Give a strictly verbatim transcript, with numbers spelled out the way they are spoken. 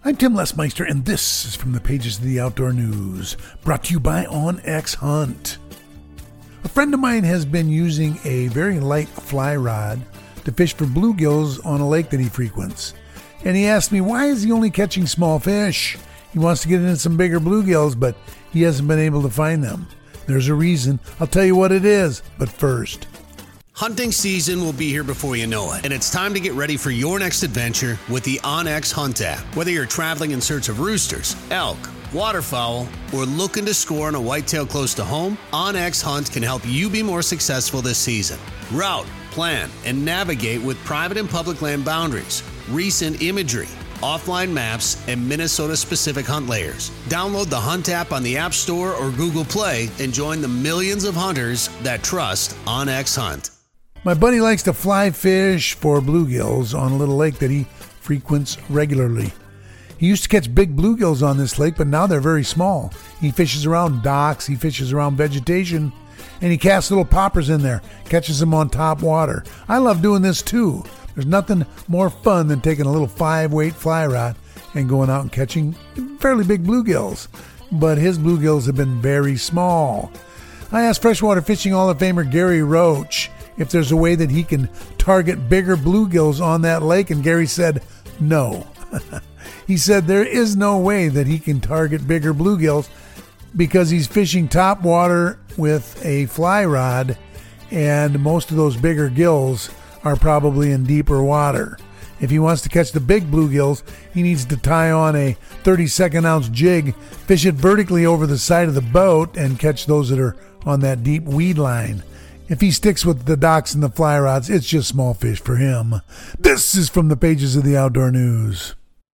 I'm Tim Lesmeister, and this is from the pages of the Outdoor News, brought to you by OnX Hunt. A friend of mine has been using a very light fly rod to fish for bluegills on a lake that he frequents. And he asked me, why is he only catching small fish? He wants to get into some bigger bluegills, but he hasn't been able to find them. There's a reason. I'll tell you what it is, but first. Hunting season will be here before you know it, and it's time to get ready for your next adventure with the OnX Hunt app. Whether you're traveling in search of roosters, elk, waterfowl, or looking to score on a whitetail close to home, OnX Hunt can help you be more successful this season. Route, plan, and navigate with private and public land boundaries, recent imagery, offline maps, and Minnesota-specific hunt layers. Download the Hunt app on the App Store or Google Play and join the millions of hunters that trust OnX Hunt. My buddy likes to fly fish for bluegills on a little lake that he frequents regularly. He used to catch big bluegills on this lake, but now they're very small. He fishes around docks, he fishes around vegetation, and he casts little poppers in there, catches them on top water. I love doing this too. There's nothing more fun than taking a little five-weight fly rod and going out and catching fairly big bluegills. But his bluegills have been very small. I asked Freshwater Fishing Hall of Famer Gary Roach if there's a way that he can target bigger bluegills on that lake, and Gary said no. He said there is no way that he can target bigger bluegills because he's fishing top water with a fly rod, and most of those bigger gills are probably in deeper water. If he wants to catch the big bluegills, he needs to tie on a thirty-second ounce jig, fish it vertically over the side of the boat, and catch those that are on that deep weed line. If he sticks with the docks and the fly rods, it's just small fish for him. This is from the pages of the Outdoor News.